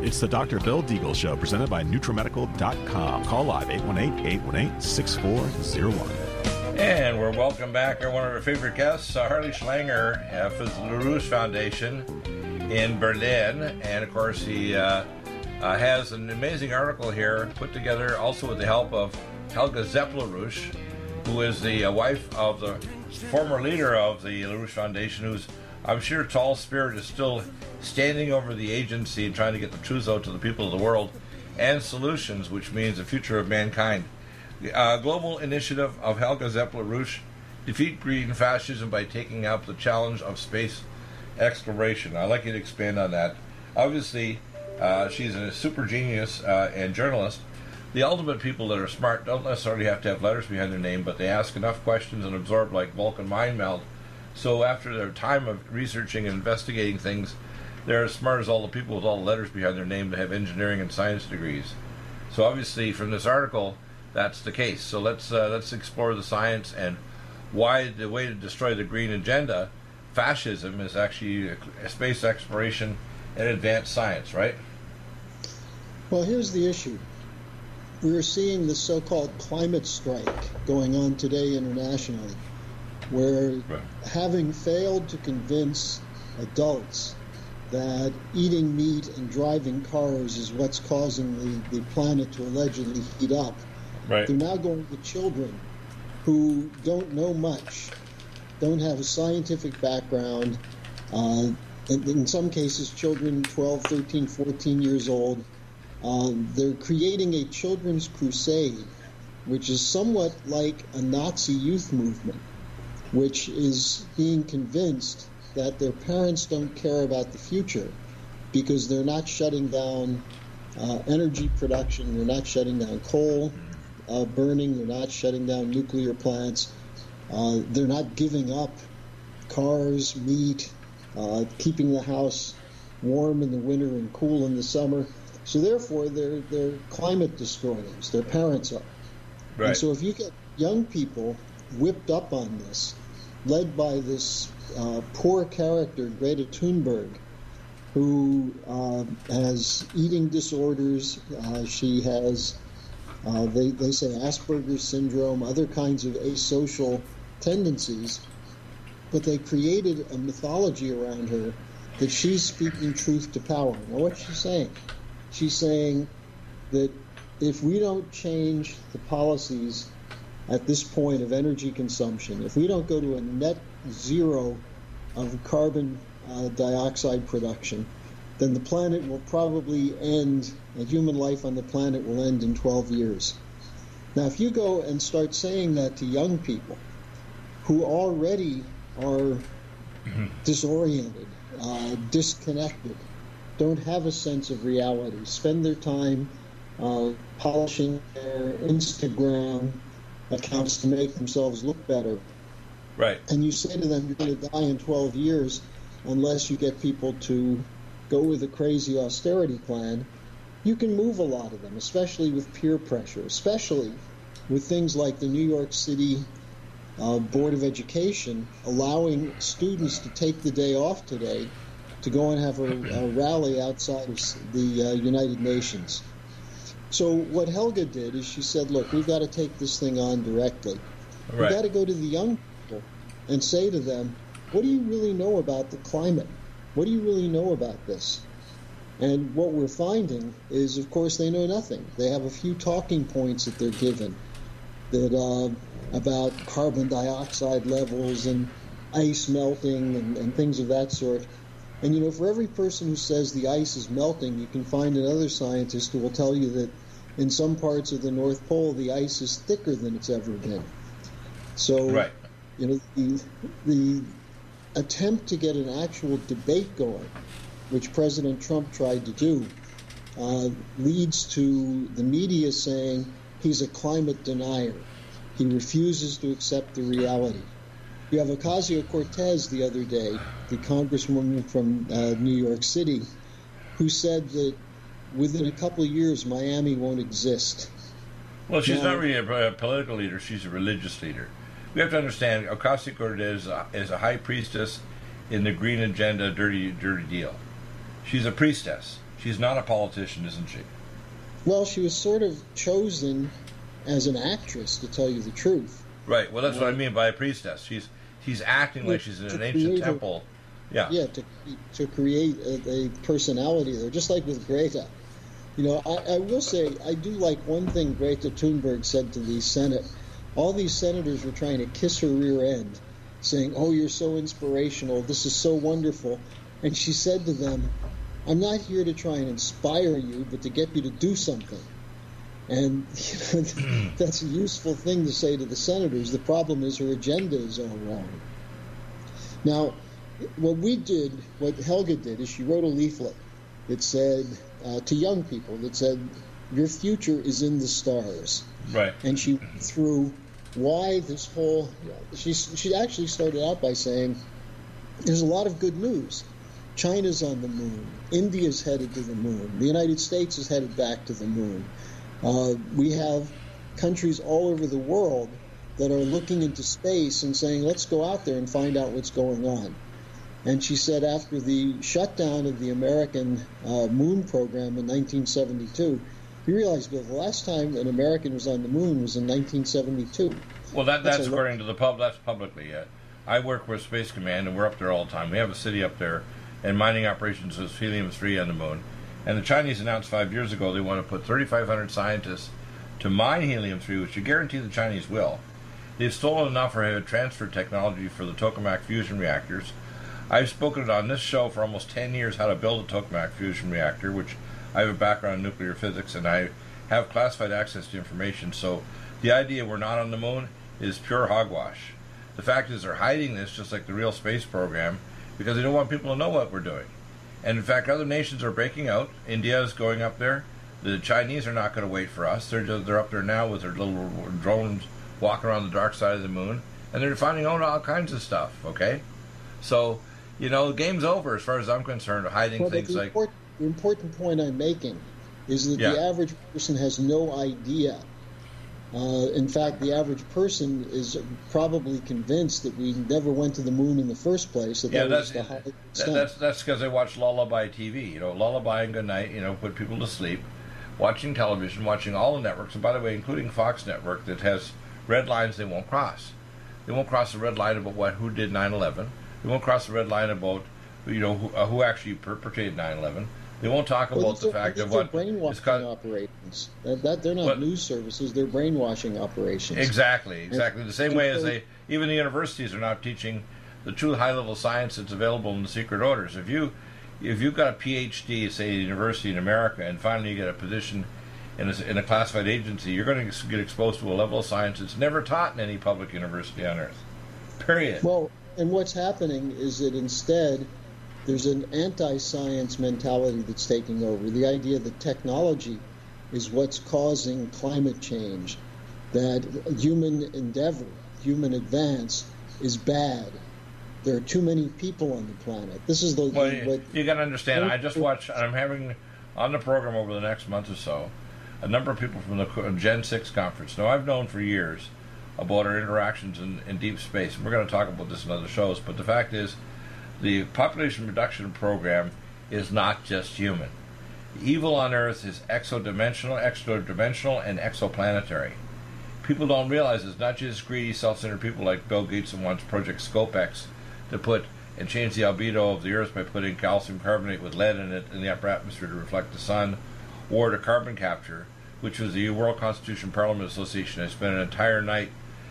It's the Dr. Bill Deagle Show, presented by NutriMedical.com. Call live 818-818-6401. And we're welcome back one of our favorite guests, Harley Schlanger for the LaRouche Foundation in Berlin. And, of course, he has an amazing article here put together also with the help of Helga Zepp-LaRouche, who is the wife of the former leader of the LaRouche Foundation, who's, I'm sure, tall spirit is still standing over the agency and trying to get the truth out to the people of the world, and solutions, which means the future of mankind. The global initiative of Helga Zepp-LaRouche, defeat green fascism by taking up the challenge of space exploration. I'd like you to expand on that. Obviously, she's a super genius and journalist. The ultimate people that are smart don't necessarily have to have letters behind their name, but they ask enough questions and absorb like Vulcan mind meld. So after their time of researching and investigating things, they're as smart as all the people with all the letters behind their name that have engineering and science degrees. So obviously, from this article, that's the case. So let's explore the science and why the way to destroy the green agenda, fascism, is actually space exploration and advanced science, right? Well, here's the issue. We're seeing the so-called climate strike going on today internationally, where having failed to convince adults that eating meat and driving cars is what's causing the planet to allegedly heat up, they're now going to children who don't know much, don't have a scientific background, in some cases children 12, 13, 14 years old. They're creating a children's crusade, which is somewhat like a Nazi youth movement, which is being convinced that their parents don't care about the future because they're not shutting down energy production, they're not shutting down coal burning, they're not shutting down nuclear plants, they're not giving up cars, meat, keeping the house warm in the winter and cool in the summer. So therefore, they're climate destroyers. Their parents are. Right. And so if you get young people whipped up on this, led by this poor character, Greta Thunberg, who has eating disorders, she has, they say, Asperger's syndrome, other kinds of asocial tendencies, but they created a mythology around her that she's speaking truth to power. Now, what's she saying? She's saying that if we don't change the policies at this point of energy consumption, if we don't go to a net zero of carbon dioxide production, then the planet will probably end, and human life on the planet will end in 12 years. Now, if you go and start saying that to young people who already are disoriented, disconnected, don't have a sense of reality, spend their time polishing their Instagram accounts to make themselves look better. Right. And you say to them, you're going to die in 12 years unless you get people to go with a crazy austerity plan. You can move a lot of them, especially with peer pressure, especially with things like the New York City Board of Education allowing students to take the day off today to go and have a rally outside of the United Nations. So what Helga did is she said, look, we've got to take this thing on directly. We've got to go to the young people and say to them, what do you really know about the climate? What do you really know about this? And what we're finding is, of course, they know nothing. They have a few talking points that they're given that about carbon dioxide levels and ice melting and things of that sort. And, you know, for every person who says the ice is melting, you can find another scientist who will tell you that in some parts of the North Pole, the ice is thicker than it's ever been. So, you know, the attempt to get an actual debate going, which President Trump tried to do, leads to the media saying he's a climate denier. He refuses to accept the reality. You have Ocasio-Cortez the other day, the congresswoman from New York City, who said that within a couple of years, Miami won't exist. Well, she's not really a political leader. She's a religious leader. We have to understand Ocasio-Cortez is a high priestess in the green agenda dirty deal. She's a priestess. She's not a politician, isn't she? Well, she was sort of chosen as an actress, to tell you the truth. Right. Well, that's what I mean by a priestess. She's acting like she's in an ancient temple. Yeah. Yeah, to create a personality there, just like with Greta. You know, I will say, I do like one thing Greta Thunberg said to the Senate. All these senators were trying to kiss her rear end, saying, "Oh, you're so inspirational. This is so wonderful." And she said to them, "I'm not here to try and inspire you, but to get you to do something." And that's a useful thing to say to the senators. The problem is her agenda is all wrong. Now, what Helga did is she wrote a leaflet that said, to young people, that said, "Your future is in the stars." Right. And she went through why this whole... She actually started out by saying, there's a lot of good news. China's on the moon. India's headed to the moon. The United States is headed back to the moon. We have countries all over the world that are looking into space and saying, let's go out there and find out what's going on. And she said after the shutdown of the American moon program in 1972, you realize, Bill, the last time an American was on the moon was in 1972. Well, that's according to the that's publicly yet. I work with Space Command, and we're up there all the time. We have a city up there, and mining operations is helium-3 on the moon. And the Chinese announced 5 years ago they want to put 3,500 scientists to mine helium-3, which you guarantee the Chinese will. They've stolen enough or have transferred technology for the tokamak fusion reactors. I've spoken on this show for almost 10 years how to build a tokamak fusion reactor, which I have a background in nuclear physics, and I have classified access to information. So the idea we're not on the moon is pure hogwash. The fact is they're hiding this, just like the real space program, because they don't want people to know what we're doing. And in fact, other nations are breaking out. India is going up there. The Chinese are not going to wait for us. They're up there now with their little drones walking around the dark side of the moon, and they're finding out all kinds of stuff, okay? So, you know, the game's over as far as I'm concerned, hiding things like... The important point I'm making is that the average person has no idea. In fact, the average person is probably convinced that we never went to the moon in the first place. That's because they watch Lullaby TV. You know, Lullaby and Good Night, you know, put people to sleep. Watching television, watching all the networks, and by the way, including Fox Network, that has red lines they won't cross. They won't cross the red line about who did 9/11. They won't cross the red line about, you know, who actually perpetrated 9/11. They won't talk about the fact of what brainwashing operations. They're not news services; they're brainwashing operations. Exactly. The same way as even the universities are not teaching the true high-level science that's available in the secret orders. If you've got a PhD, say at a university in America, and finally you get a position in a classified agency, you're going to get exposed to a level of science that's never taught in any public university on Earth. Period. Well, and what's happening is that instead, there's an anti-science mentality that's taking over. The idea that technology is what's causing climate change, that human endeavor, human advance is bad. There are too many people on the planet. This is you got to understand. I just watched. I'm having on the program over the next month or so a number of people from the Gen 6 conference. Now, I've known for years about our interactions in deep space. We're going to talk about this in other shows, but the fact is, the population reduction program is not just human. The evil on Earth is extra-dimensional, and exoplanetary. People don't realize it's not just greedy, self-centered people like Bill Gates who wants Project ScopeX to put and change the albedo of the Earth by putting calcium carbonate with lead in it in the upper atmosphere to reflect the sun, or to carbon capture, which was the World Constitution Parliament Association. I spent an entire night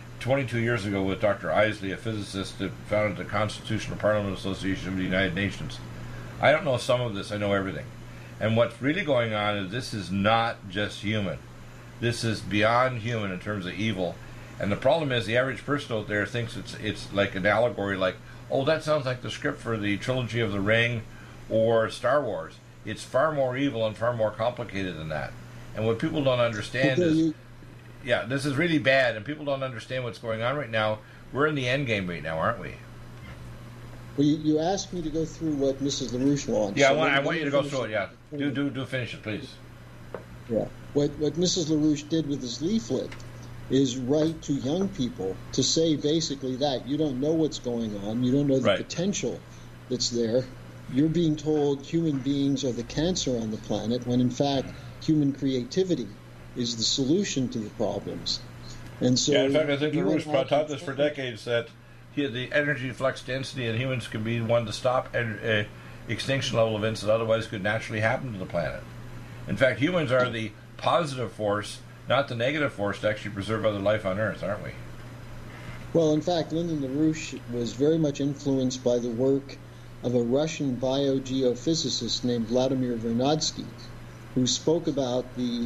22 years ago with Dr. Isley, a physicist that founded the Constitutional Parliament Association of the United Nations. I don't know some of this, I know everything. And what's really going on is this is not just human. This is beyond human in terms of evil. And the problem is the average person out there thinks it's like an allegory, like, oh, that sounds like the script for the Trilogy of the Ring or Star Wars. It's far more evil and far more complicated than that. And what people don't understand is... Yeah, this is really bad, and people don't understand what's going on right now. We're in the end game right now, aren't we? Well, you asked me to go through what Mrs. LaRouche launched. Yeah, I want you to go through it, yeah. Do finish it, please. Yeah. What Mrs. LaRouche did with this leaflet is write to young people to say basically that. You don't know what's going on. You don't know the potential that's there. you're being told human beings are the cancer on the planet, when in fact human creativity is the solution to the problems. And so, yeah, in fact, I think LaRouche taught this for decades, that the energy flux density in humans can be one to stop extinction level events that otherwise could naturally happen to the planet. In fact, humans are the positive force, not the negative force, to actually preserve other life on Earth, aren't we? Well, in fact, Lyndon LaRouche was very much influenced by the work of a Russian biogeophysicist named Vladimir Vernadsky, who spoke about the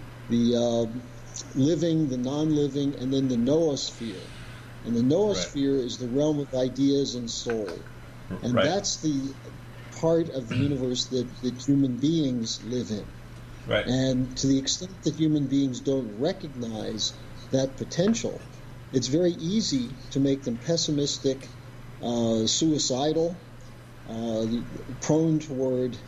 living, the non-living, and then the noosphere. And the noosphere is the realm of ideas and soul. And that's the part of the universe that human beings live in. Right. And to the extent that human beings don't recognize that potential, it's very easy to make them pessimistic, suicidal, prone toward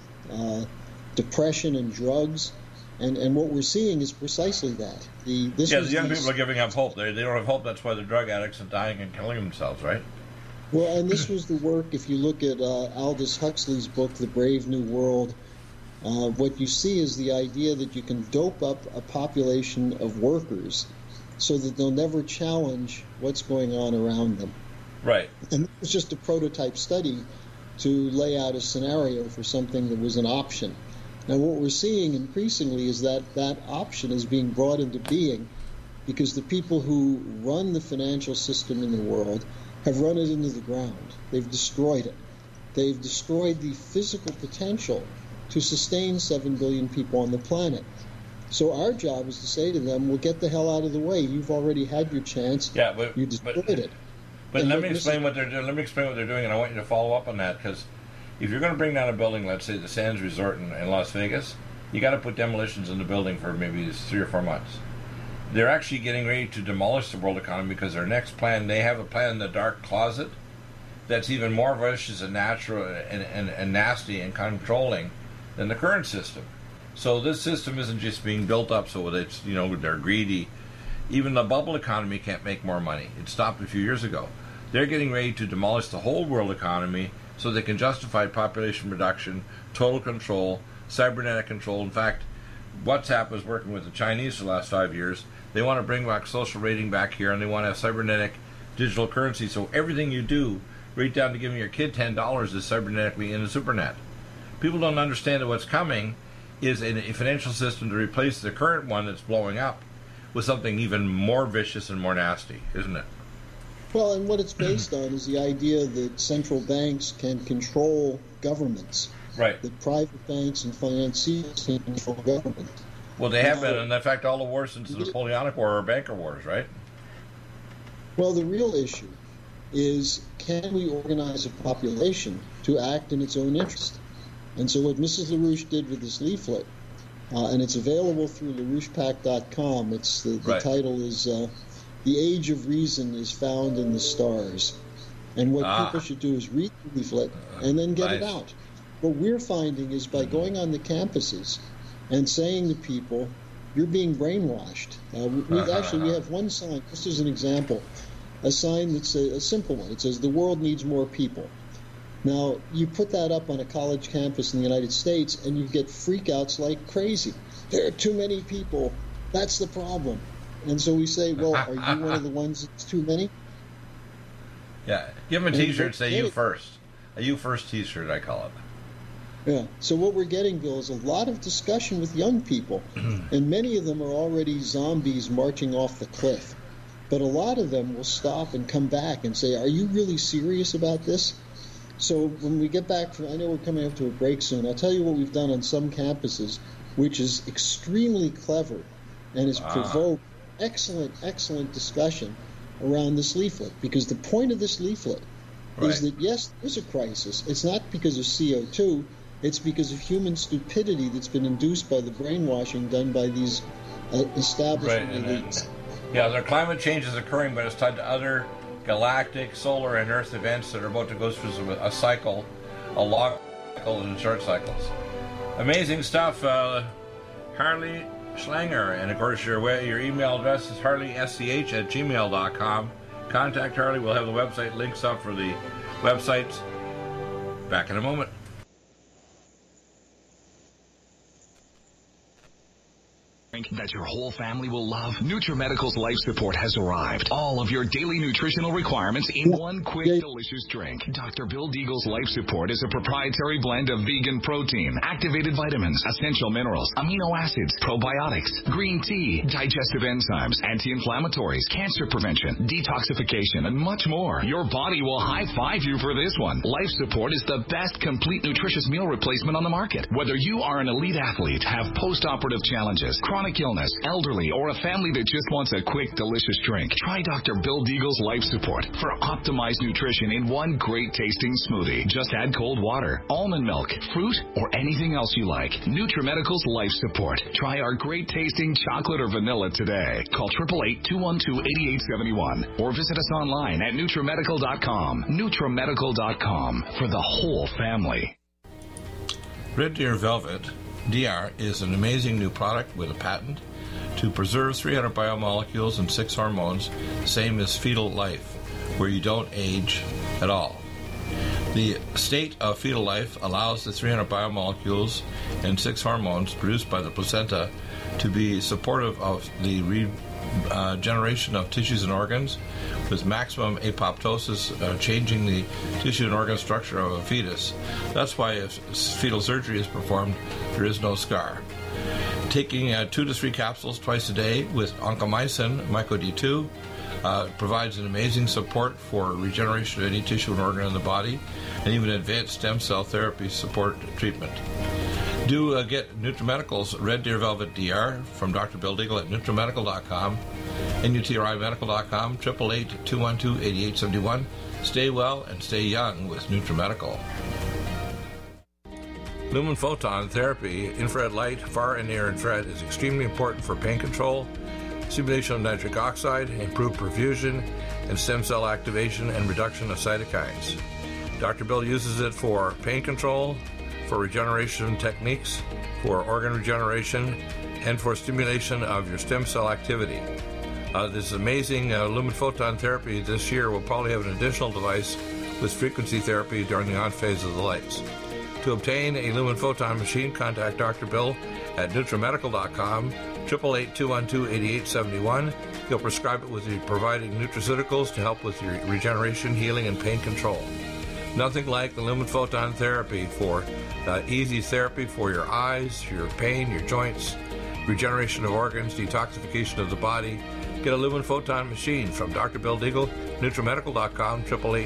depression and drugs. And what we're seeing is precisely that. The young people are giving up hope. They don't have hope. That's why they're drug addicts and dying and killing themselves, right? Well, and this was the work, if you look at Aldous Huxley's book, The Brave New World, what you see is the idea that you can dope up a population of workers so that they'll never challenge what's going on around them. Right. And it was just a prototype study to lay out a scenario for something that was an option. Now, what we're seeing increasingly is that that option is being brought into being because the people who run the financial system in the world have run it into the ground. They've destroyed it. They've destroyed the physical potential to sustain 7 billion people on the planet. So our job is to say to them, well, get the hell out of the way. You've already had your chance. Yeah, but you destroyed it. But let me explain what they're doing. Let me explain what they're doing, and I want you to follow up on that, because if you're going to bring down a building, let's say the Sands Resort in Las Vegas, you got to put demolitions in the building for maybe 3 or 4 months. They're actually getting ready to demolish the world economy because their next plan, they have a plan in the dark closet that's even more vicious and natural and nasty and controlling than the current system. So this system isn't just being built up so that it's, they're greedy. Even the bubble economy can't make more money. It stopped a few years ago. They're getting ready to demolish the whole world economy so they can justify population reduction, total control, cybernetic control. In fact, WhatsApp was working with the Chinese for the last 5 years. They want to bring back social rating back here, and they want to have cybernetic digital currency. So everything you do, right down to giving your kid $10, is cybernetically in the supernet. People don't understand that what's coming is a financial system to replace the current one that's blowing up with something even more vicious and more nasty, isn't it? Well, and what it's based on is the idea that central banks can control governments. Right. That private banks and financiers can control government. Well, they have been, and in fact, all the wars since the Napoleonic War are banker wars, right? Well, the real issue is, can we organize a population to act in its own interest? And so what Mrs. LaRouche did with this leaflet, and it's available through LaRouchePAC.com, the title is The Age of Reason is Found in the Stars. And what people should do is read the leaflet and then get it out. What we're finding is by going on the campuses and saying to people, you're being brainwashed. We have one sign, just as an example, a sign that's a simple one. It says, the world needs more people. Now, you put that up on a college campus in the United States, and you get freakouts like crazy. There are too many people. That's the problem. And so we say, well, are you one of the ones that's too many? Yeah. Give them a T-shirt, say you first. A you first T-shirt, I call it. Yeah. So what we're getting, Bill, is a lot of discussion with young people, and many of them are already zombies marching off the cliff. But a lot of them will stop and come back and say, are you really serious about this? So when we get back I know we're coming up to a break soon, I'll tell you what we've done on some campuses, which is extremely clever and has provoked excellent discussion around this leaflet. Because the point of this leaflet is that, yes, there's a crisis. It's not because of CO2. It's because of human stupidity that's been induced by the brainwashing done by these establishment elites. Their climate change is occurring, but it's tied to other galactic, solar, and Earth events that are about to go through a cycle, a long cycle and short cycles. Amazing stuff, Harley Schlanger. And of course, your email address is harleysch@gmail.com. Contact Harley. We'll have the website links up for the websites. Back in a moment. drink that your whole family will love? NutriMedical's Life Support has arrived. All of your daily nutritional requirements in one quick, delicious drink. Dr. Bill Deagle's Life Support is a proprietary blend of vegan protein, activated vitamins, essential minerals, amino acids, probiotics, green tea, digestive enzymes, anti-inflammatories, cancer prevention, detoxification, and much more. Your body will high-five you for this one. Life Support is the best complete nutritious meal replacement on the market. Whether you are an elite athlete, have post-operative challenges, chronic illness, elderly, or a family that just wants a quick, delicious drink, try Dr. Bill Deagle's Life Support for optimized nutrition in one great tasting smoothie. Just add cold water, almond milk, fruit, or anything else you like. NutriMedical's Life Support. Try our great tasting chocolate or vanilla today. Call 888-212-8871 or visit us online at NutriMedical.com. NutriMedical.com for the whole family. Red Deer Velvet DR is an amazing new product with a patent to preserve 300 biomolecules and 6 hormones, same as fetal life, where you don't age at all. The state of fetal life allows the 300 biomolecules and 6 hormones produced by the placenta to be supportive of the regeneration of tissues and organs, with maximum apoptosis, changing the tissue and organ structure of a fetus. That's why if fetal surgery is performed, there is no scar. Taking 2 to 3 capsules twice a day with oncomycin, MycoD2, provides an amazing support for regeneration of any tissue and organ in the body, and even advanced stem cell therapy support treatment. Do get NutriMedical's Red Deer Velvet DR from Dr. Bill Deagle at NutriMedical.com, NutriMedical.com, 888-212-8871. Stay well and stay young with NutriMedical. Lumen photon therapy, infrared light, far and near infrared, is extremely important for pain control, stimulation of nitric oxide, improved perfusion, and stem cell activation and reduction of cytokines. Dr. Bill uses it for pain control, for regeneration techniques, for organ regeneration, and for stimulation of your stem cell activity. This amazing Lumen photon therapy this year will probably have an additional device with frequency therapy during the on phase of the lights. To obtain a Lumen photon machine, contact Dr. Bill at NutriMedical.com, 888-212-8871. He'll prescribe it with the providing nutraceuticals to help with your regeneration, healing, and pain control. Nothing like the Lumen photon therapy for easy therapy for your eyes, your pain, your joints, regeneration of organs, detoxification of the body. Get a Lumen photon machine from Dr. Bill Deagle, NutriMedical.com,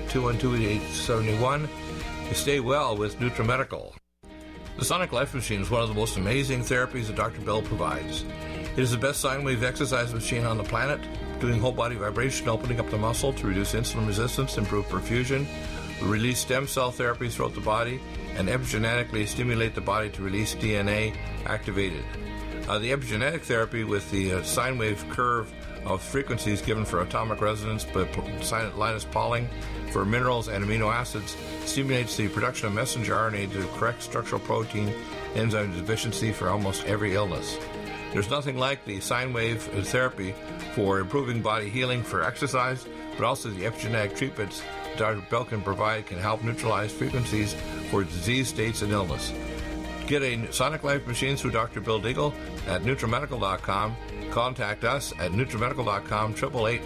888-212-8871. You stay well with NutriMedical. The Sonic Life Machine is one of the most amazing therapies that Dr. Bill provides. It is the best sine wave exercise machine on the planet, doing whole body vibration, opening up the muscle to reduce insulin resistance, improve perfusion, release stem cell therapies throughout the body, and epigenetically stimulate the body to release DNA activated. The epigenetic therapy with the sine wave curve of frequencies given for atomic resonance by Linus Pauling for minerals and amino acids stimulates the production of messenger RNA to correct structural protein enzyme deficiency for almost every illness. There's nothing like the sine wave therapy for improving body healing for exercise, but also the epigenetic treatments Dr. Bill can provide can help neutralize frequencies for disease states and illness. Get a Sonic Life machine through Dr. Bill Deagle at NutriMedical.com. Contact us at NutriMedical.com,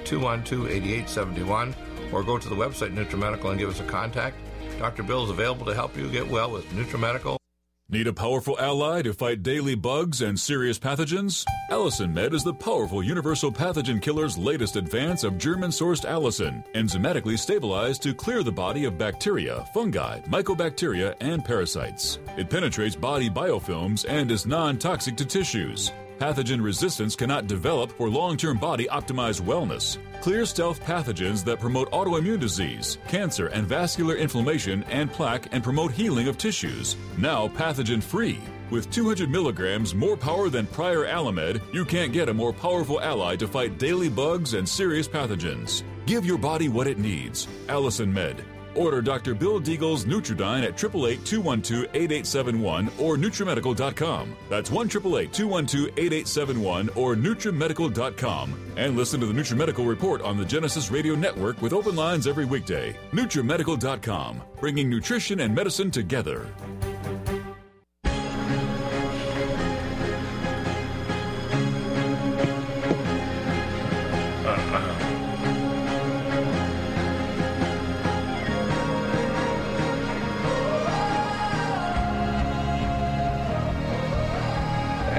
888-212-8871, or go to the website NutriMedical and give us a contact. Dr. Bill is available to help you get well with NutriMedical. Need a powerful ally to fight daily bugs and serious pathogens? Allicin Med is the powerful universal pathogen killer's latest advance of German-sourced allicin, enzymatically stabilized to clear the body of bacteria, fungi, mycobacteria, and parasites. It penetrates body biofilms and is non-toxic to tissues. Pathogen resistance cannot develop for long-term body-optimized wellness. Clear stealth pathogens that promote autoimmune disease, cancer and vascular inflammation and plaque and promote healing of tissues. Now pathogen-free. With 200 milligrams more power than prior Alamed, you can't get a more powerful ally to fight daily bugs and serious pathogens. Give your body what it needs. Allicin Med. Order Dr. Bill Deagle's Nutridyne at 888-212-8871 or NutriMedical.com. That's 1-888-212-8871 or NutriMedical.com. And listen to the NutriMedical Report on the Genesis Radio Network with open lines every weekday. NutriMedical.com, bringing nutrition and medicine together.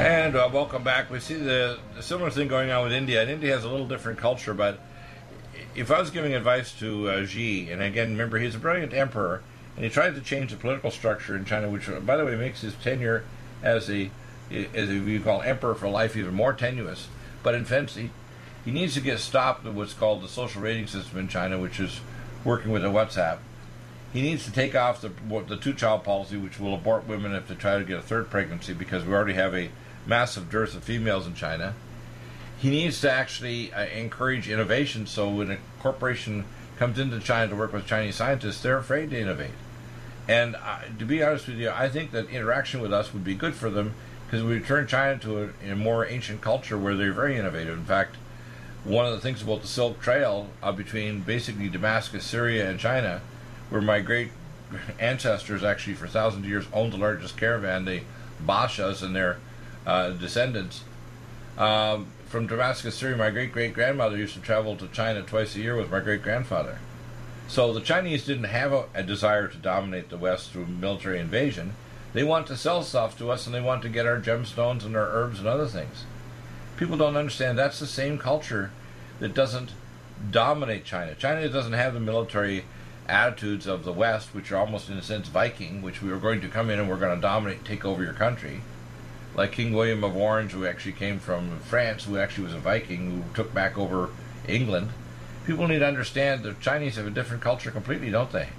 And welcome back. We see the similar thing going on with India. And India has a little different culture, but if I was giving advice to Xi, and again, remember, he's a brilliant emperor, and he tried to change the political structure in China, which, by the way, makes his tenure as you call emperor for life even more tenuous. But in fact, he needs to get stopped with what's called the social rating system in China, which is working with the WhatsApp. He needs to take off the two-child policy, which will abort women if they try to get a third pregnancy, because we already have a massive dearth of females in China. He needs to actually encourage innovation, so when a corporation comes into China to work with Chinese scientists, they're afraid to innovate. And to be honest with you, I think that interaction with us would be good for them, because we turn China to a more ancient culture where they're very innovative. In fact, one of the things about the Silk Trail between basically Damascus, Syria, and China, where my great ancestors actually for thousands of years owned the largest caravan, the Bashas and their descendants. From Damascus, Syria, my great-great-grandmother used to travel to China twice a year with my great-grandfather. So the Chinese didn't have a desire to dominate the West through military invasion. They want to sell stuff to us, and they want to get our gemstones and our herbs and other things. People don't understand that's the same culture that doesn't dominate China. China doesn't have the military attitudes of the West, which are almost in a sense Viking, which we were going to come in and we're going to dominate and take over your country. Like King William of Orange, who actually came from France, who actually was a Viking, who took back over England. People need to understand the Chinese have a different culture completely, don't they?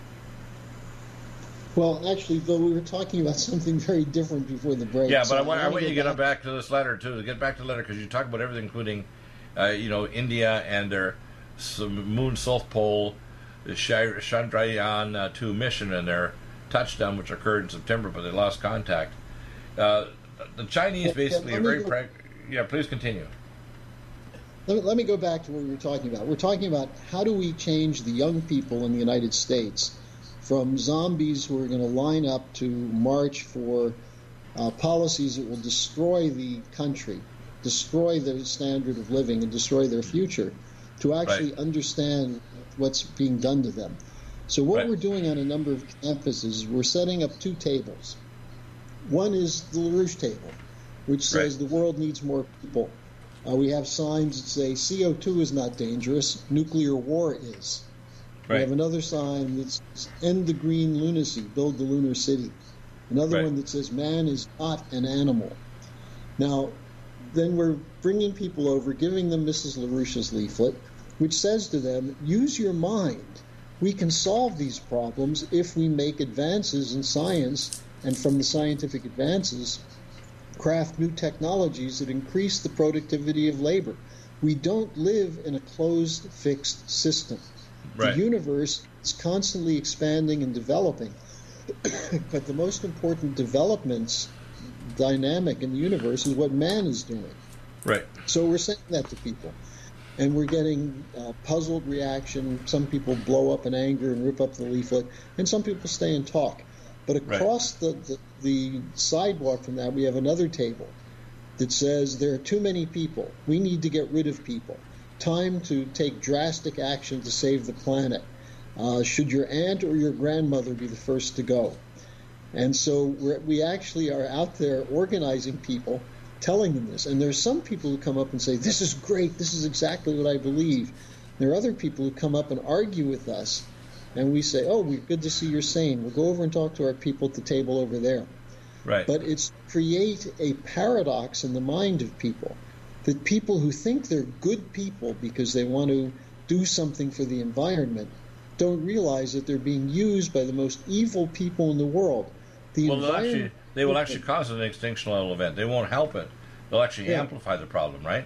Well, actually, though, we were talking about something very different before the break. Yeah, but so I want you to get back to this letter, too, to get back to the letter, because you talk about everything, including, India and their Moon South Pole, the Chandrayaan-2 mission and their touchdown, which occurred in September, but they lost contact. The Chinese basically are very Yeah, please continue. Let me go back to what we were talking about. We're talking about how do we change the young people in the United States from zombies who are going to line up to march for policies that will destroy the country, destroy their standard of living, and destroy their future, to actually understand what's being done to them. So what we're doing on a number of campuses, we're setting up two tables. One is the LaRouche table, which says the world needs more people. We have signs that say CO2 is not dangerous, nuclear war is. We have another sign that says end the green lunacy, build the lunar city. Another one that says man is not an animal. Now, then we're bringing people over, giving them Mrs. LaRouche's leaflet, which says to them, use your mind. We can solve these problems if we make advances in science, and from the scientific advances, craft new technologies that increase the productivity of labor. We don't live in a closed, fixed system. The universe is constantly expanding and developing, but the most important developments dynamic in the universe is what man is doing. So we're saying that to people. And we're getting puzzled reaction. Some people blow up in anger and rip up the leaflet, and some people stay and talk. But across the sidewalk from that, we have another table that says there are too many people. We need to get rid of people. Time to take drastic action to save the planet. Should your aunt or your grandmother be the first to go? And so we actually are out there organizing people, telling them this. And there's some people who come up and say, this is great, this is exactly what I believe. There are other people who come up and argue with us, and we say, oh, we're good to see you're sane. We'll go over and talk to our people at the table over there. But it's create a paradox in the mind of people, that people who think they're good people because they want to do something for the environment don't realize that they're being used by the most evil people in the world. They will actually cause an extinctional event. They won't help it. They'll actually amplify the problem, right?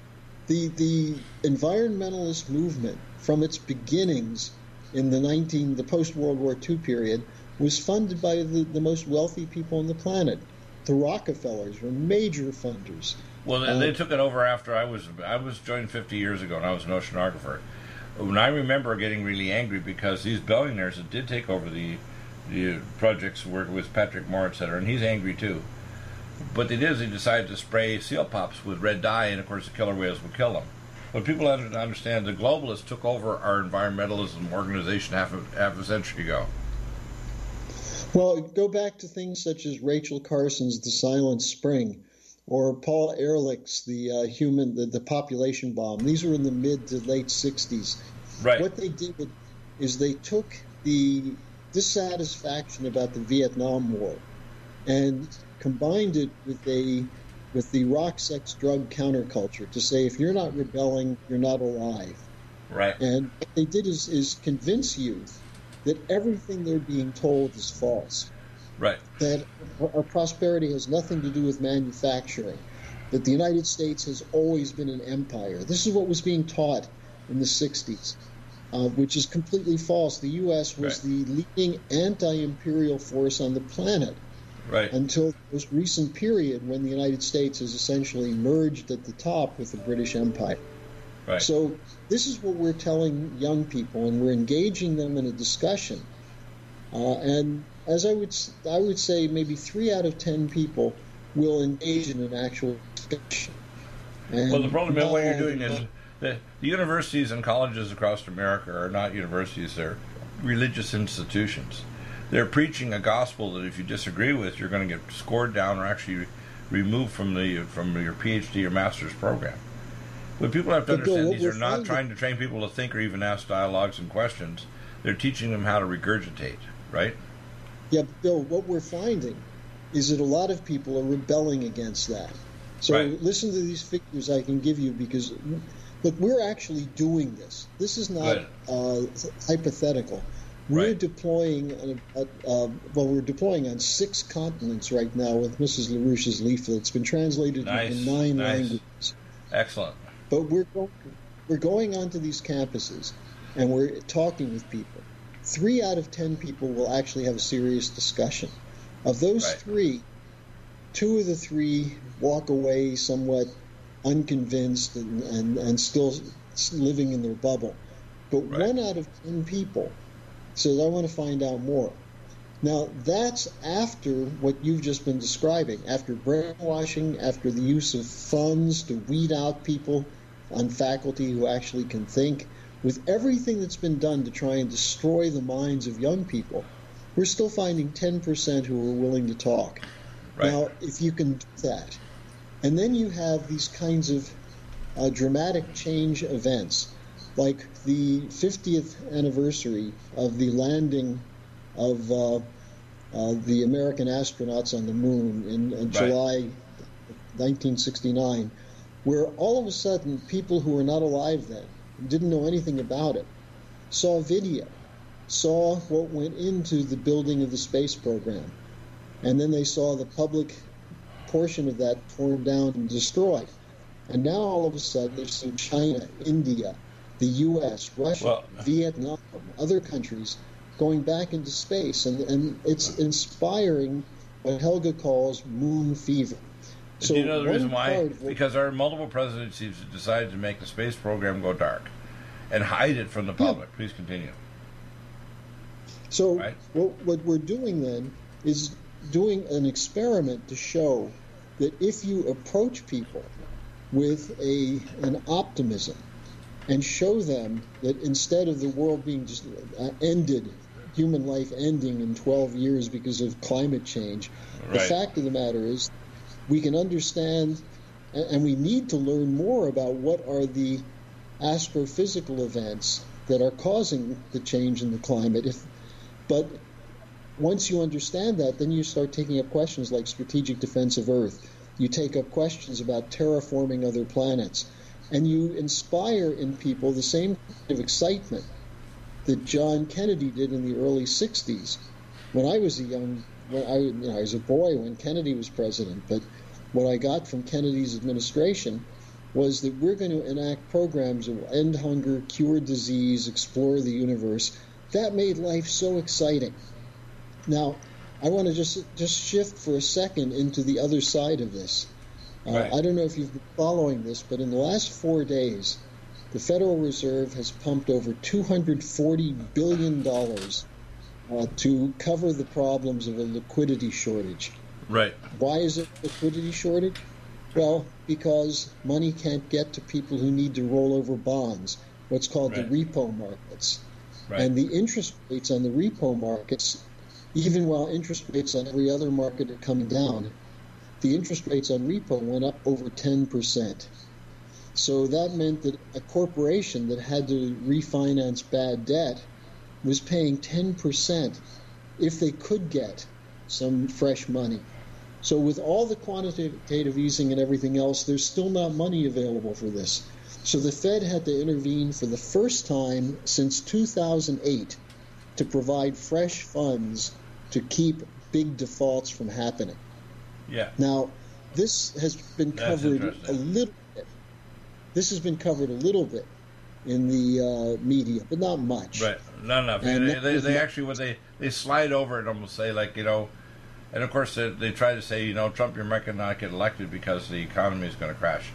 The environmentalist movement, from its beginnings in the post-World War II period, was funded by the most wealthy people on the planet. The Rockefellers were major funders. Well, they took it over after I was joined 50 years ago, and I was an oceanographer. When I remember getting really angry because these billionaires that did take over the projects working with Patrick Moore, etc., and he's angry too. What they did is they decided to spray seal pups with red dye, and of course the killer whales would kill them. But people have to understand the globalists took over our environmentalism organization half a century ago. Well, go back to things such as Rachel Carson's The Silent Spring, or Paul Ehrlich's the population bomb. These were in the mid to late 60s. Right. What they did is they took the dissatisfaction about the Vietnam War and combined it with the rock, sex, drug counterculture to say, if you're not rebelling, you're not alive. Right. And what they did is convince youth that everything they're being told is false. Right. That our prosperity has nothing to do with manufacturing, that the United States has always been an empire. This is what was being taught in the 60s, which is completely false. The U.S. was the leading anti-imperial force on the planet until this recent period when the United States has essentially merged at the top with the British Empire. Right. So this is what we're telling young people, and we're engaging them in a discussion. And as I would say, maybe 3 out of 10 people will engage in an actual discussion. And well, the problem is what you're doing is the universities and colleges across America are not universities; they're religious institutions. They're preaching a gospel that if you disagree with, you're going to get scored down or actually removed from your PhD or master's program. What people have to understand, these are not trying to train people to think or even ask dialogues and questions. They're teaching them how to regurgitate, right? Yeah, Bill, what we're finding is that a lot of people are rebelling against that. So listen to these figures I can give you because, look, we're actually doing this. This is not hypothetical. We're deploying, we're deploying on 6 continents right now with Mrs. LaRouche's leaflet. It's been translated into 9 languages. Excellent. But we're going onto these campuses and we're talking with people. 3 out of 10 people will actually have a serious discussion. Of those 3, 2 of the 3 walk away somewhat unconvinced and still living in their bubble. But 1 out of 10 people says, I want to find out more. Now, that's after what you've just been describing, after brainwashing, after the use of funds to weed out people on faculty who actually can think. With everything that's been done to try and destroy the minds of young people, we're still finding 10% who are willing to talk. Right. Now, if you can do that, and then you have these kinds of dramatic change events, like the 50th anniversary of the landing of the American astronauts on the moon in July 1969, where all of a sudden people who were not alive then, didn't know anything about it, saw video, saw what went into the building of the space program, and then they saw the public portion of that torn down and destroyed. And now all of a sudden they've seen China, India, the U.S., Russia, Vietnam, other countries going back into space, and it's inspiring what Helga calls moon fever. So do you know the reason why? Because our multiple presidencies have decided to make the space program go dark and hide it from the public. Please continue. So what we're doing then is doing an experiment to show that if you approach people with an optimism and show them that instead of the world being just ended, human life ending in 12 years because of climate change, the fact of the matter is we can understand and we need to learn more about what are the astrophysical events that are causing the change in the climate. But once you understand that, then you start taking up questions like strategic defense of Earth. You take up questions about terraforming other planets. And you inspire in people the same kind of excitement that John Kennedy did in the early 60s. When I was I was a boy when Kennedy was president, but what I got from Kennedy's administration was that we're going to enact programs that will end hunger, cure disease, explore the universe. That made life so exciting. Now, I want to just shift for a second into the other side of this. I don't know if you've been following this, but in the last 4 days, the Federal Reserve has pumped over $240 billion to cover the problems of a liquidity shortage. Right. Why is it a liquidity shortage? Well, because money can't get to people who need to roll over bonds, what's called the repo markets. Right. And the interest rates on the repo markets, even while interest rates on every other market are coming down, the interest rates on repo went up over 10%. So that meant that a corporation that had to refinance bad debt was paying 10% if they could get some fresh money. So with all the quantitative easing and everything else, there's still not money available for this. So the Fed had to intervene for the first time since 2008 to provide fresh funds to keep big defaults from happening. Yeah. Now, this has been covered a little bit. This has been covered a little bit in the media, but not much. Right. Not enough. They actually, they slide over it, almost say, like, and of course they try to say, Trump, you're not going to get elected because the economy is going to crash.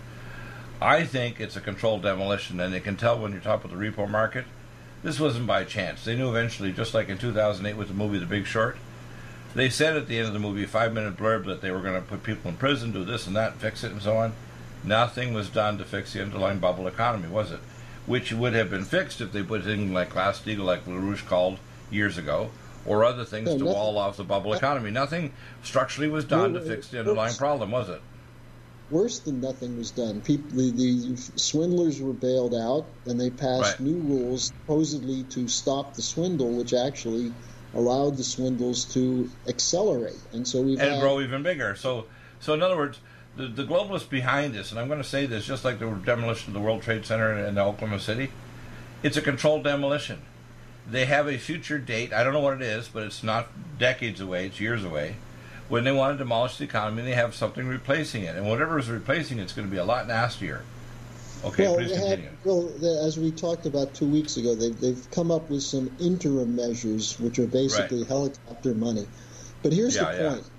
I think it's a controlled demolition, and they can tell when you're talking about the repo market. This wasn't by chance. They knew eventually, just like in 2008 with the movie The Big Short, they said at the end of the movie, a 5-minute blurb, that they were going to put people in prison, do this and that, fix it and so on. Nothing was done to fix the underlying bubble economy, was it? Which would have been fixed if they put things like Glass-Steagall, like LaRouche called years ago, or other things to wall off the bubble economy. Nothing structurally was done to fix the underlying problem, was it? Worse than nothing was done. The swindlers were bailed out, and they passed new rules supposedly to stop the swindle, which actually allowed the swindles to accelerate. And so grow even bigger. So in other words, the globalists behind this, and I'm going to say this just like the demolition of the World Trade Center in Oklahoma City, it's a controlled demolition. They have a future date. I don't know what it is, but it's not decades away. It's years away. When they want to demolish the economy, they have something replacing it. And whatever is replacing it is going to be a lot nastier. Okay, please continue. As we talked about 2 weeks ago, they've come up with some interim measures, which are basically helicopter money. But here's the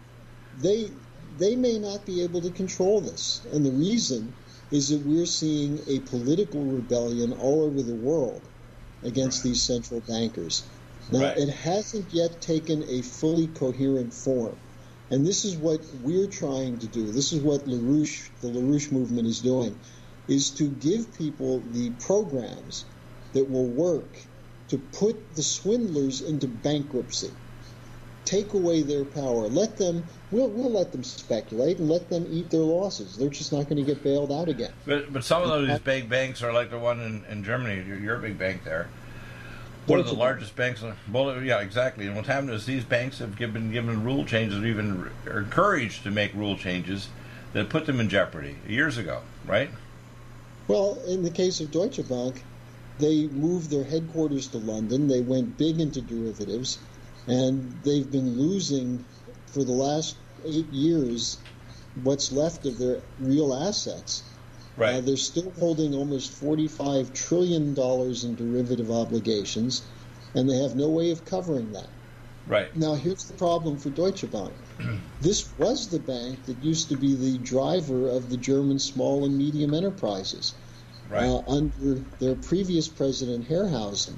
point. They may not be able to control this. And the reason is that we're seeing a political rebellion all over the world against these central bankers. Now, it hasn't yet taken a fully coherent form. And this is what we're trying to do. This is what the LaRouche movement is doing, is to give people the programs that will work to put the swindlers into bankruptcy. Take away their power. We'll let them speculate and let them eat their losses. They're just not going to get bailed out again. But some of these big banks are like the one in Germany, your big bank there. One of the largest banks. Well, yeah, exactly. And what's happened is these banks have been given rule changes, or even are encouraged to make rule changes that put them in jeopardy years ago, right? Well, in the case of Deutsche Bank, they moved their headquarters to London. They went big into derivatives, and they've been losing for the last 8 years what's left of their real assets. Right. They're still holding almost $45 trillion in derivative obligations, and they have no way of covering that. Right. Now, here's the problem for Deutsche Bank. This was the bank that used to be the driver of the German small and medium enterprises. Right. Under their previous president, Herrhausen,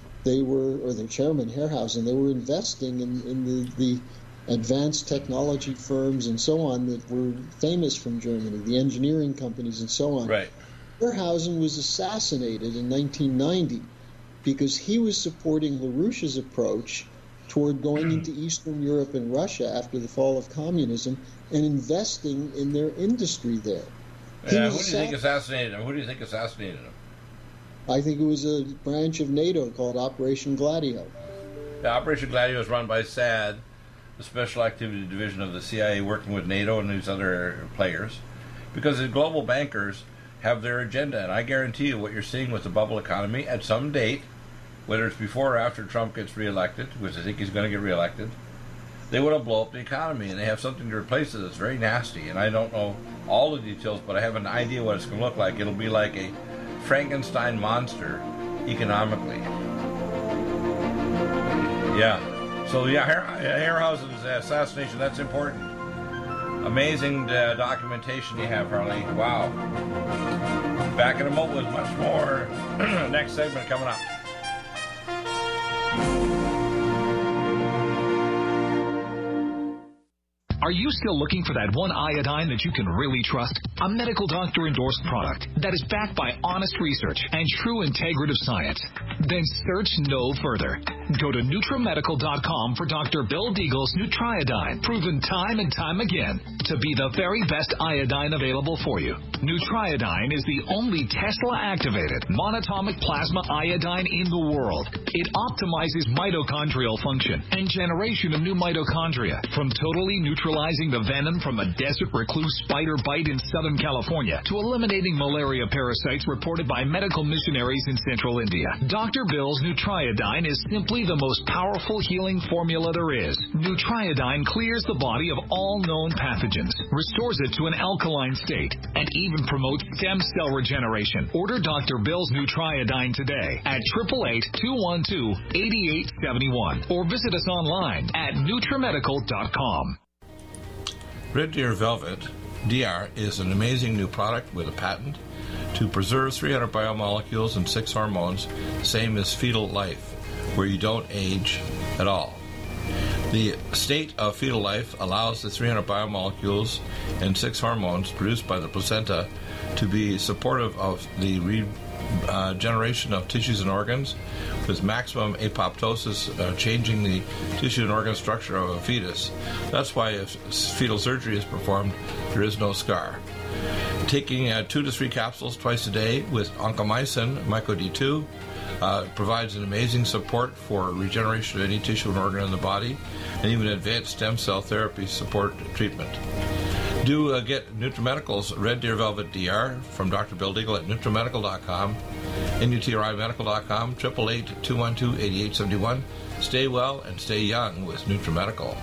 their chairman, Herrhausen, they were investing in the advanced technology firms and so on that were famous from Germany, the engineering companies and so on. Right. Herrhausen was assassinated in 1990 because he was supporting LaRouche's approach toward going into Eastern Europe and Russia after the fall of communism and investing in their industry there. Who do you think assassinated him? I think it was a branch of NATO called Operation Gladio. Yeah, Operation Gladio is run by SAD, the Special Activity Division of the CIA, working with NATO and these other players, because the global bankers have their agenda. And I guarantee you what you're seeing with the bubble economy at some date, whether it's before or after Trump gets reelected, which I think he's going to get reelected, they want to blow up the economy, and they have something to replace it that's very nasty. And I don't know all the details, but I have an idea what it's going to look like. It'll be like a Frankenstein monster economically. Yeah. So, Herrhausen's assassination, that's important. Amazing documentation you have, Harley. Wow. Back in a moment with much more. Next segment coming up. Are Are you still looking for that one iodine that you can really trust? A medical doctor-endorsed product that is backed by honest research and true integrative science? Then search no further. Go to NutriMedical.com for Dr. Bill Deagle's Nutriodine, proven time and time again to be the very best iodine available for you. Nutriodine is the only Tesla-activated monatomic plasma iodine in the world. It optimizes mitochondrial function and generation of new mitochondria, from totally neutralizing the venom from a desert recluse spider bite in Southern California to eliminating malaria parasites reported by medical missionaries in Central India. Dr. Bill's Nutriodine is simply the most powerful healing formula there is. Nutriodine clears the body of all known pathogens, restores it to an alkaline state, and even promotes stem cell regeneration. Order Dr. Bill's Nutriodine today at 888-212-8871 or visit us online at NutriMedical.com. Red Deer Velvet DR is an amazing new product with a patent to preserve 300 biomolecules and 6 hormones, same as fetal life, where you don't age at all. The state of fetal life allows the 300 biomolecules and 6 hormones produced by the placenta to be supportive of the regeneration of tissues and organs, with maximum apoptosis, changing the tissue and organ structure of a fetus. That's why if fetal surgery is performed, there is no scar. Taking 2 to 3 capsules twice a day with oncomycin, MycoD2, provides an amazing support for regeneration of any tissue and organ in the body, and even advanced stem cell therapy support treatment. Do get NutriMedical's Red Deer Velvet DR from Dr. Bill Deagle at NutriMedical.com, NutriMedical.com, 888-212-8871. Stay well and stay young with NutriMedical.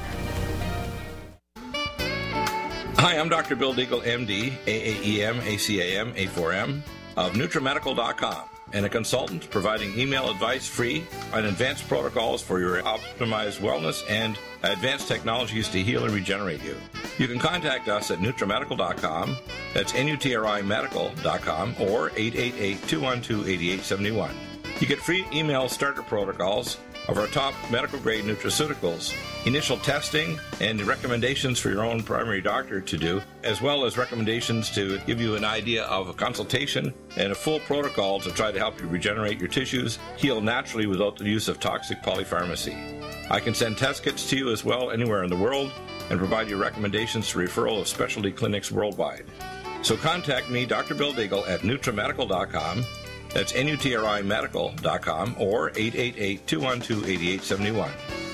Hi, I'm Dr. Bill Deagle, MD, AAEM, ACAM, A4M, of NutriMedical.com, and a consultant providing email advice free on advanced protocols for your optimized wellness and advanced technologies to heal and regenerate you. You can contact us at NutriMedical.com, that's NutriMedical.com, or 888-212-8871. You get free email starter protocols of our top medical-grade nutraceuticals, initial testing, and recommendations for your own primary doctor to do, as well as recommendations to give you an idea of a consultation and a full protocol to try to help you regenerate your tissues, heal naturally without the use of toxic polypharmacy. I can send test kits to you as well anywhere in the world and provide you recommendations to referral of specialty clinics worldwide. So contact me, Dr. Bill Deagle, at NutriMedical.com. That's NutriMedical.com or 888-212-8871.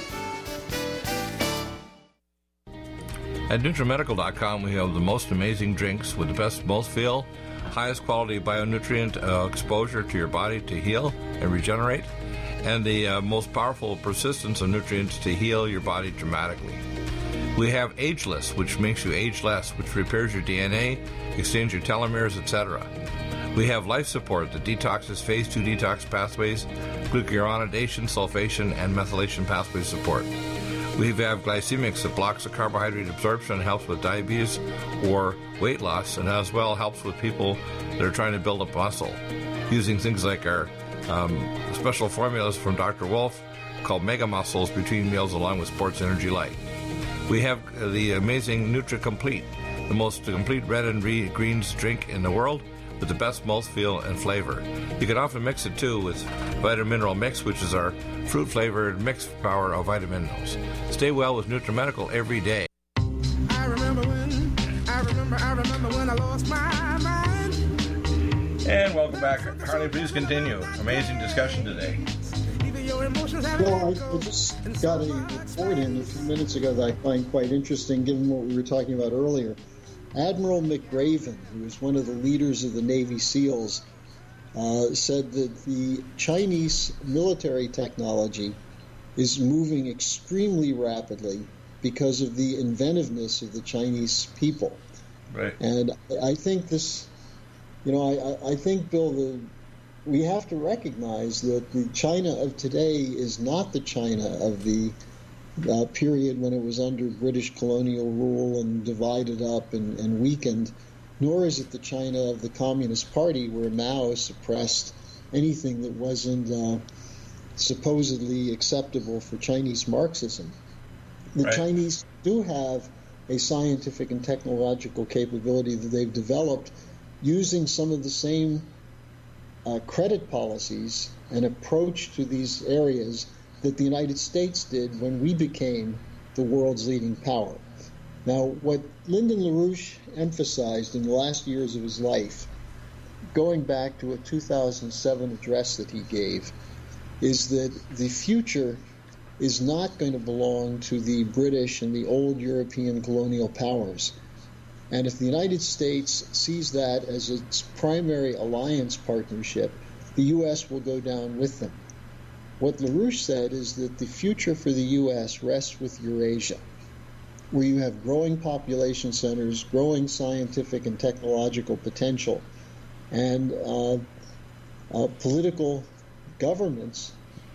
At NutriMedical.com, we have the most amazing drinks with the best mouthfeel, highest quality bionutrient exposure to your body to heal and regenerate, and the most powerful persistence of nutrients to heal your body dramatically. We have Ageless, which makes you age less, which repairs your DNA, extends your telomeres, etc. We have Life Support that detoxes phase 2 detox pathways, glucuronidation, sulfation, and methylation pathway support. We have Glycemics that blocks the carbohydrate absorption and helps with diabetes or weight loss, and as well helps with people that are trying to build up muscle, using things like our special formulas from Dr. Wolf called Mega Muscles between meals along with Sports Energy Light. We have the amazing NutriComplete, the most complete red and greens drink in the world, with the best mouthfeel and flavor. You can often mix it too with Vitamin Mineral Mix, which is our fruit-flavored mixed power of vitamin minerals. Stay well with NutriMedical every day. I remember when I lost my mind. And welcome back. Harley, please continue. Amazing discussion today. Well, I just got a report in a few minutes ago that I find quite interesting, given what we were talking about earlier. Admiral McRaven, who is one of the leaders of the Navy SEALs, said that the Chinese military technology is moving extremely rapidly because of the inventiveness of the Chinese people. Right. And I think this, I think, Bill, we have to recognize that the China of today is not the China of the period when it was under British colonial rule and divided up and weakened, nor is it the China of the Communist Party where Mao suppressed anything that wasn't supposedly acceptable for Chinese Marxism. The Chinese do have a scientific and technological capability that they've developed using some of the same credit policies and approach to these areas that the United States did when we became the world's leading power. Now, what Lyndon LaRouche emphasized in the last years of his life, going back to a 2007 address that he gave, is that the future is not going to belong to the British and the old European colonial powers. And if the United States sees that as its primary alliance partnership, the U.S. will go down with them. What LaRouche said is that the future for the U.S. rests with Eurasia, where you have growing population centers, growing scientific and technological potential, and governments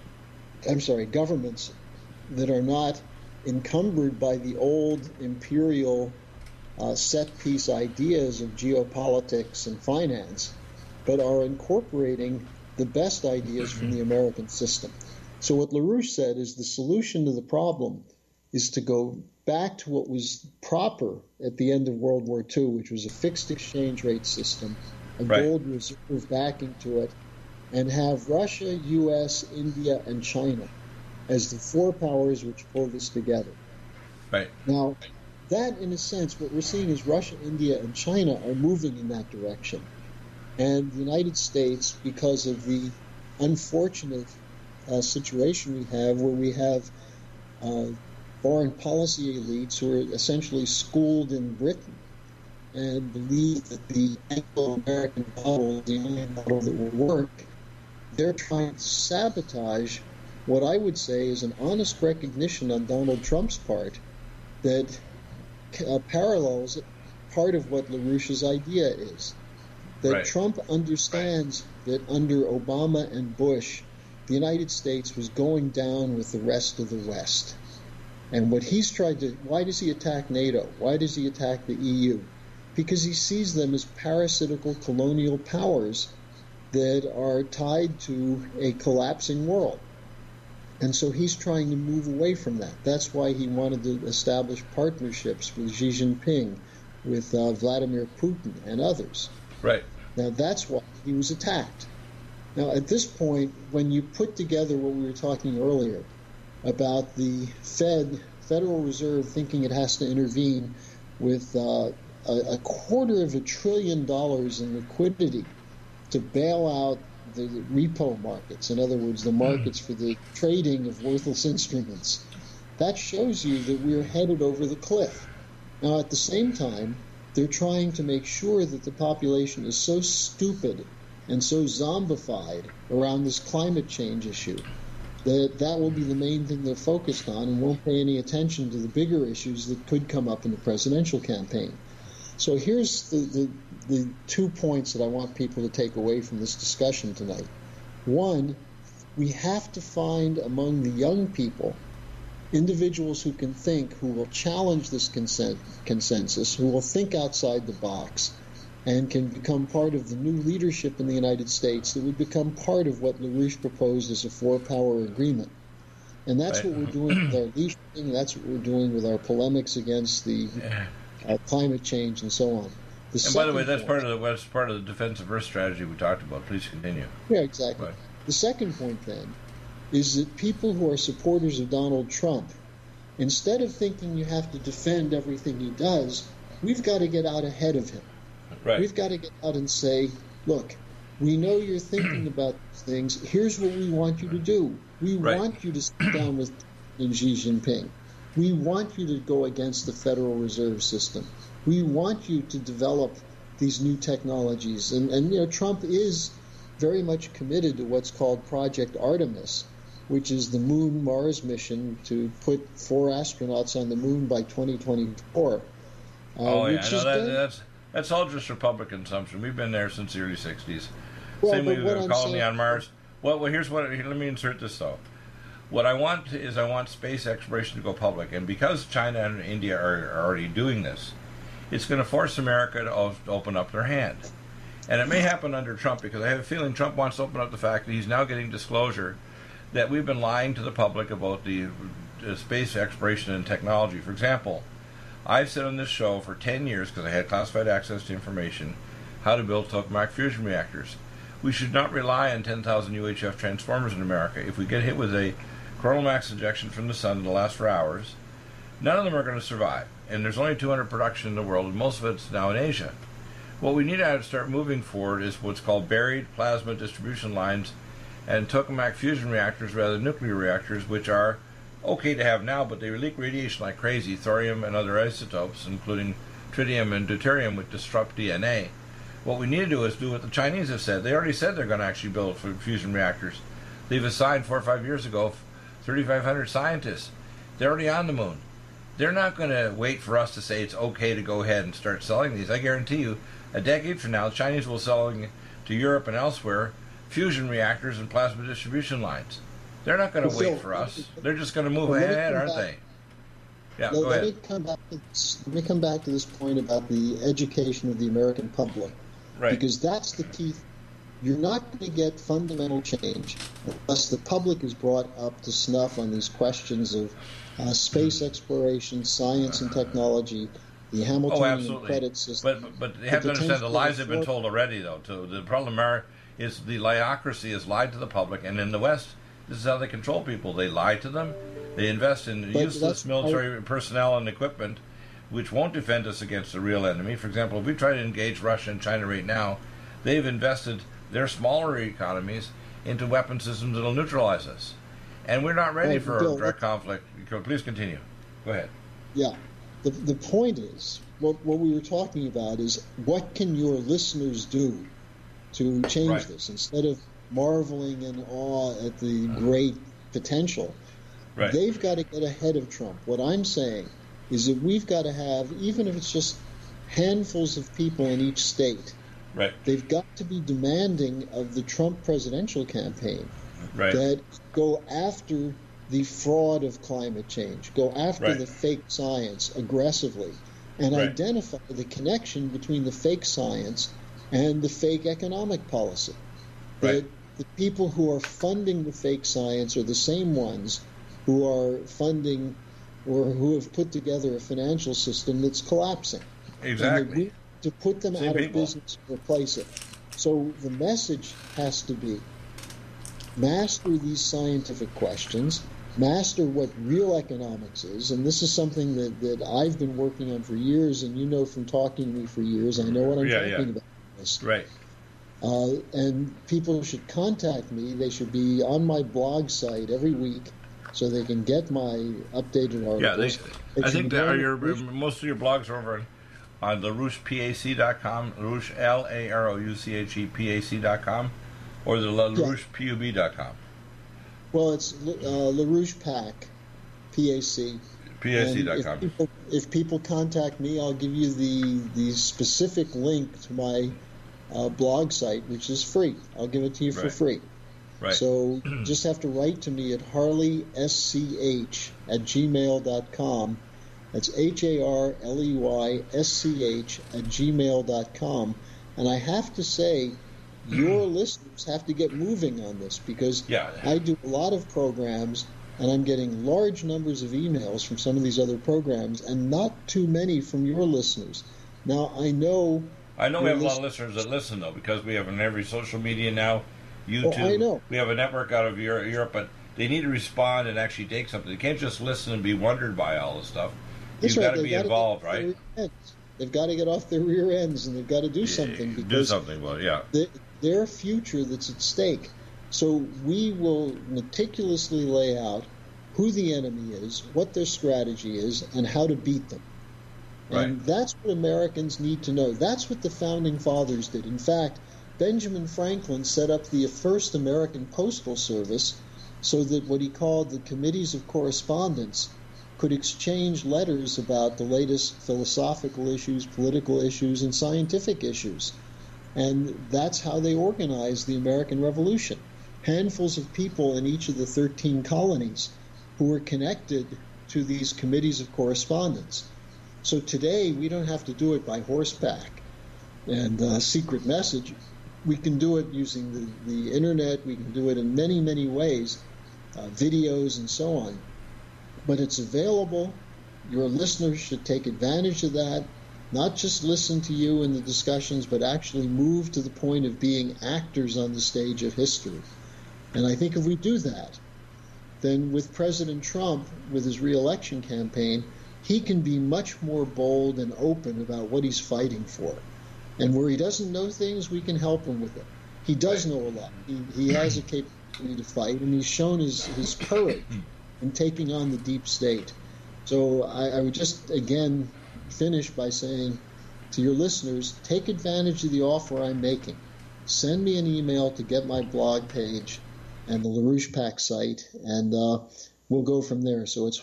that are not encumbered by the old imperial set-piece ideas of geopolitics and finance, but are incorporating the best ideas from the American system. So what LaRouche said is the solution to the problem is to go back to what was proper at the end of World War II, which was a fixed exchange rate system, a gold reserve backing to it, and have Russia, U.S., India, and China as the four powers which pull this together. Right. Now, that, in a sense, what we're seeing is Russia, India, and China are moving in that direction. And the United States, because of the unfortunate situation we have, where we have foreign policy elites who are essentially schooled in Britain and believe that the Anglo-American model is the only model that will work, they're trying to sabotage what I would say is an honest recognition on Donald Trump's part that parallels part of what LaRouche's idea is. That Trump understands that under Obama and Bush, the United States was going down with the rest of the West. And what he's tried to, why does he attack NATO? Why does he attack the EU? Because he sees them as parasitical colonial powers that are tied to a collapsing world. And so he's trying to move away from that. That's why he wanted to establish partnerships with Xi Jinping, with Vladimir Putin and others. Right. Now, that's why he was attacked. Now, at this point, when you put together what we were talking earlier about the Federal Reserve thinking it has to intervene with a $250 billion in liquidity to bail out the repo markets, in other words, the markets for the trading of worthless instruments, that shows you that we're headed over the cliff. Now, at the same time, they're trying to make sure that the population is so stupid and so zombified around this climate change issue that will be the main thing they're focused on and won't pay any attention to the bigger issues that could come up in the presidential campaign. So here's the 2 points that I want people to take away from this discussion tonight. One, we have to find among the young people individuals who can think, who will challenge this consensus, who will think outside the box, and can become part of the new leadership in the United States that would become part of what LaRouche proposed as a four-power agreement. And that's what we're doing with our leadership, that's what we're doing with our polemics against the climate change and so on. And by the way, that's part of the defensive Earth strategy we talked about. Please continue. Yeah, exactly. Right. The second point, then, is that people who are supporters of Donald Trump, instead of thinking you have to defend everything he does, we've got to get out ahead of him. Right. We've got to get out and say, look, we know you're thinking about these things. Here's what we want you to do. We want you to sit down with Xi Jinping. We want you to go against the Federal Reserve System. We want you to develop these new technologies. And you know, Trump is very much committed to what's called Project Artemis, which is the Moon-Mars mission to put 4 astronauts on the moon by 2024. That's all just Republican assumption. We've been there since the early 60s. Well, Same way we have a colony on Mars. Well, let me insert this, though. What I want space exploration to go public. And because China and India are already doing this, it's going to force America to open up their hand. And it may happen under Trump, because I have a feeling Trump wants to open up the fact that he's now getting disclosure that we've been lying to the public about the space exploration and technology. For example, I've said on this show for 10 years, because I had classified access to information, how to build tokamak fusion reactors. We should not rely on 10,000 UHF transformers in America. If we get hit with a coronal mass injection from the sun that'll last for hours, none of them are going to survive. And there's only 200 production in the world, and most of it's now in Asia. What we need to start moving forward is what's called buried plasma distribution lines and tokamak fusion reactors rather than nuclear reactors, which are okay to have now, but they leak radiation like crazy, thorium and other isotopes, including tritium and deuterium, which disrupt DNA. What we need to do is do what the Chinese have said. They already said they're going to actually build fusion reactors. They've assigned 4 or 5 years ago 3,500 scientists. They're already on the moon. They're not going to wait for us to say it's okay to go ahead and start selling these. I guarantee you, a decade from now, the Chinese will sell to Europe and elsewhere fusion reactors and plasma distribution lines. They're not going to wait for us. They're just going to move ahead, aren't they? Yeah, go ahead. Let me come back to this point about the education of the American public. Right. Because that's the key. You're not going to get fundamental change unless the public is brought up to snuff on these questions of space exploration, science and technology, the Hamiltonian credit system. But they have to understand the lies have been told already, though. The problem is the liocracy has lied to the public, and in the West, this is how they control people. They lie to them. They invest in useless military personnel and equipment, which won't defend us against the real enemy. For example, if we try to engage Russia and China right now, they've invested their smaller economies into weapon systems that will neutralize us. And we're not ready for a direct conflict. Please continue. Go ahead. Yeah. The point is, what we were talking about is what can your listeners do to change this? Instead of marveling in awe at the great potential, they've got to get ahead of Trump. What I'm saying is that we've got to have, even if it's just handfuls of people in each state, they've got to be demanding of the Trump presidential campaign that go after the fraud of climate change, go after the fake science aggressively, and identify the connection between the fake science and the fake economic policy. That the people who are funding the fake science are the same ones who are funding or who have put together a financial system that's collapsing. Exactly. And to put them out of business and replace it. So the message has to be master these scientific questions, master what real economics is, and this is something that I've been working on for years, and you know from talking to me for years, I know what I'm talking about. This. And people should contact me. They should be on my blog site every week so they can get my updated articles. I think that most of your blogs are over on LaRouchePAC.com, LaRouche, LaRouchePAC.com, or the LaRouchePUB.com. Well, it's LaRouche PAC, PAC. PAC.com. If people contact me, I'll give you the specific link to my blog site, which is free. I'll give it to you for free. So just have to write to me at harleysch@gmail.com. That's HARLEYSCH@gmail.com. And I have to say, your listeners have to get moving on this because I do a lot of programs and I'm getting large numbers of emails from some of these other programs and not too many from your listeners. Now, I know we have a lot of listeners that listen, though, because we have on every social media now, YouTube. I know. We have a network out of Europe, but they need to respond and actually take something. They can't just listen and be wondered by all this stuff. You've got to be involved, right? They've got to get off their rear ends and they've got to do something. Because their future that's at stake. So we will meticulously lay out who the enemy is, what their strategy is, and how to beat them. And that's what Americans need to know. That's what the Founding Fathers did. In fact, Benjamin Franklin set up the first American Postal Service so that what he called the Committees of Correspondence could exchange letters about the latest philosophical issues, political issues, and scientific issues. And that's how they organized the American Revolution. Handfuls of people in each of the 13 colonies who were connected to these Committees of Correspondence. So today, we don't have to do it by horseback and secret message. We can do it using the Internet. We can do it in many, many ways, videos and so on. But it's available. your listeners should take advantage of that, not just listen to you in the discussions, but actually move to the point of being actors on the stage of history. And I think if we do that, then with President Trump, with his re-election campaign, he can be much more bold and open about what he's fighting for. And where he doesn't know things, we can help him with it. He does know a lot. He has a capability to fight, and he's shown his courage in taking on the deep state. So I would just, again, finish by saying to your listeners, take advantage of the offer I'm making. Send me an email to get my blog page and the LaRouche PAC site, and we'll go from there. So it's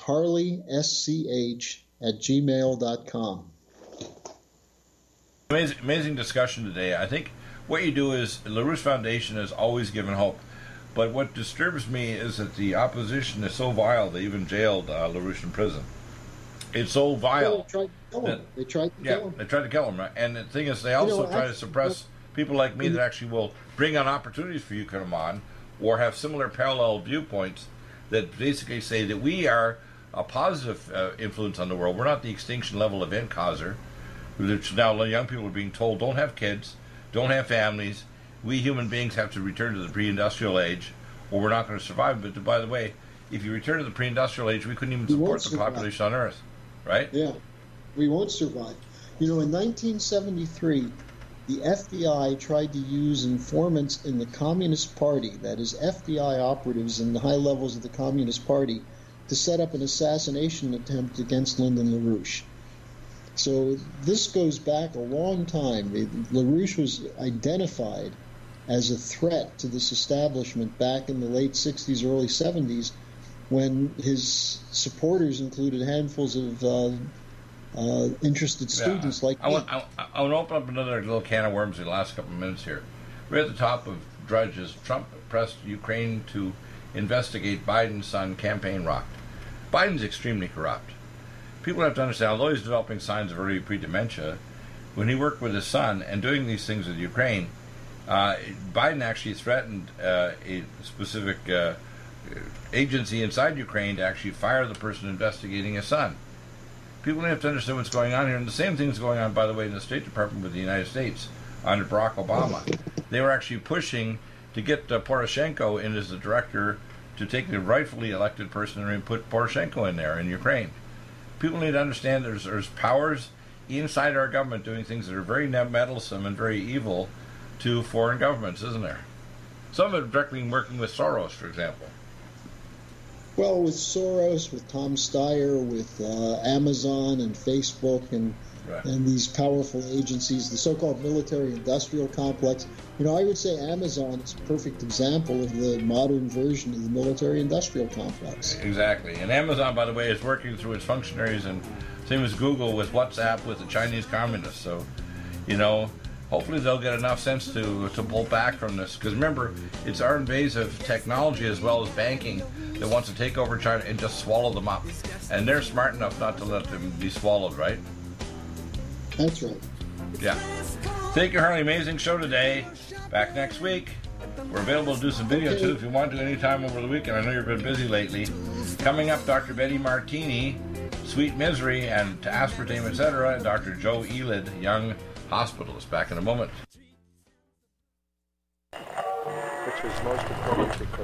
harleysch@gmail.com. Amazing discussion today. I think what you do is LaRouche Foundation has always given hope. But what disturbs me is that the opposition is so vile they even jailed LaRouche in prison. It's so vile. Well, they tried to kill him. They tried to kill him. Right? And the thing is, they also try to suppress people like me that actually will bring on opportunities for you to come on or have similar parallel viewpoints that basically say that we are a positive influence on the world. We're not the extinction level event causer. Now young people are being told, don't have kids, don't have families. We human beings have to return to the pre-industrial age, or we're not going to survive. But by the way, if you return to the pre-industrial age, we couldn't even support the population on Earth, right? Yeah, we won't survive. You know, in 1973, the FBI tried to use informants in the Communist Party, that is FBI operatives in the high levels of the Communist Party, to set up an assassination attempt against Lyndon LaRouche. So this goes back a long time. LaRouche was identified as a threat to this establishment back in the late 60s, early 70s, when his supporters included handfuls of interested students like me. I want to open up another little can of worms in the last couple of minutes here. We're at the top of Drudge's. Trump pressed Ukraine to investigate Biden's son campaign rocked. Biden's extremely corrupt. People have to understand, although he's developing signs of early pre-dementia, when he worked with his son and doing these things with Ukraine, Biden actually threatened a specific agency inside Ukraine to actually fire the person investigating his son. People have to understand what's going on here, and the same thing's going on, by the way, in the State Department with the United States under Barack Obama. They were actually pushing to get Poroshenko in as the director to take the rightfully elected person and put Poroshenko in there in Ukraine. People need to understand there's powers inside our government doing things that are very meddlesome and very evil to foreign governments, isn't there? Some of it directly working with Soros, for example. Well, with Soros, with Tom Steyer, with Amazon and Facebook and these powerful agencies, the so-called military-industrial complex. You know, I would say Amazon is a perfect example of the modern version of the military-industrial complex. Exactly. And Amazon, by the way, is working through its functionaries, and same as Google with WhatsApp with the Chinese communists. So, you know, hopefully they'll get enough sense to pull back from this. Because remember, it's our invasive technology as well as banking that wants to take over China and just swallow them up. And they're smart enough not to let them be swallowed, right? That's right. Yeah. Thank you, Harley. Amazing show today. Back next week. We're available to do some video, too, if you want to anytime over the weekend. I know you've been busy lately. Coming up, Dr. Betty Martini, Sweet Misery, and Aspartame, etc., and Dr. Joe Elid, Young Hospitalist. Back in a moment. Which is most important because